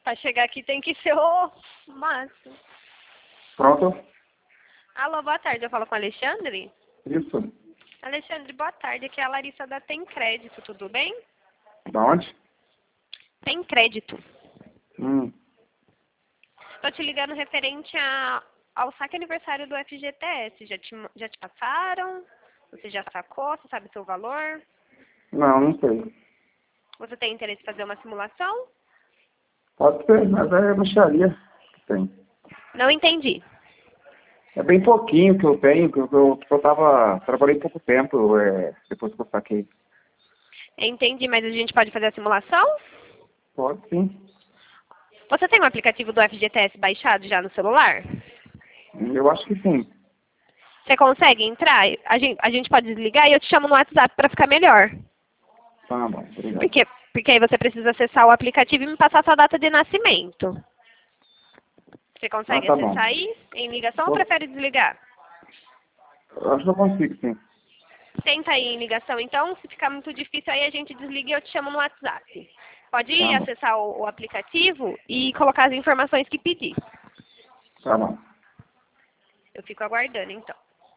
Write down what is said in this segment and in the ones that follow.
Pra chegar aqui tem que ser o máximo. Pronto? Alô, boa tarde. Eu falo com o Alexandre? Isso. Alexandre, boa tarde. Aqui é a Larissa da Tem Crédito, tudo bem? Da onde? Tem Crédito. Hum. Tô te ligando referente ao saque aniversário do FGTS. Já te passaram? Você já sacou? Você sabe o seu valor? Não sei. Você tem interesse em fazer uma simulação? Pode ser, mas é mexaria que tem. Não entendi. É bem pouquinho que eu tenho, que trabalhei pouco tempo, depois que eu saquei. Entendi, mas a gente pode fazer a simulação? Pode sim. Você tem um aplicativo do FGTS baixado já no celular? Eu acho que sim. Você consegue entrar? A gente pode desligar e eu te chamo no WhatsApp para ficar melhor. Tá bom, obrigado. Porque aí você precisa acessar o aplicativo e me passar sua data de nascimento. Você consegue tá bom. acessar aí em ligação ou prefere desligar? Eu acho que eu consigo sim. Tenta aí em ligação então, se ficar muito difícil aí a gente desliga e eu te chamo no WhatsApp. Pode Tá bom. acessar o aplicativo e colocar as informações que pedir. Tá bom. Eu fico aguardando então.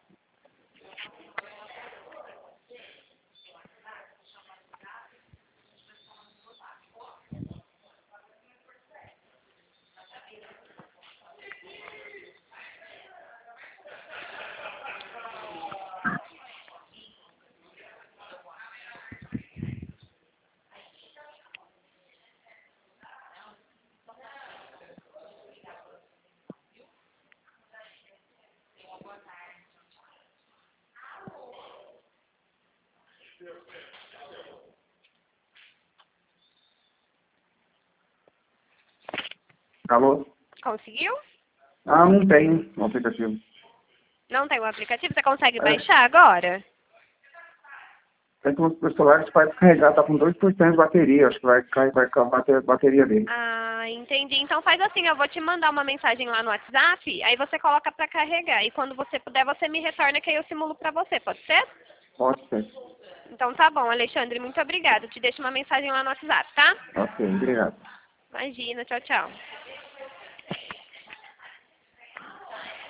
Alô? Conseguiu? Ah, não tem no aplicativo. Não tem o aplicativo? Você consegue baixar agora? É que o celular vai descarregar, tá com 2% de bateria, acho que vai acabar a bateria dele. Ah, entendi. Então faz assim, eu vou te mandar uma mensagem lá no WhatsApp, aí você coloca pra carregar. E quando você puder, você me retorna que aí eu simulo pra você, pode ser? Pode ser. Então tá bom, Alexandre, muito obrigada. Eu te deixo uma mensagem lá no WhatsApp, tá? Ok, obrigado. Imagina, tchau, tchau.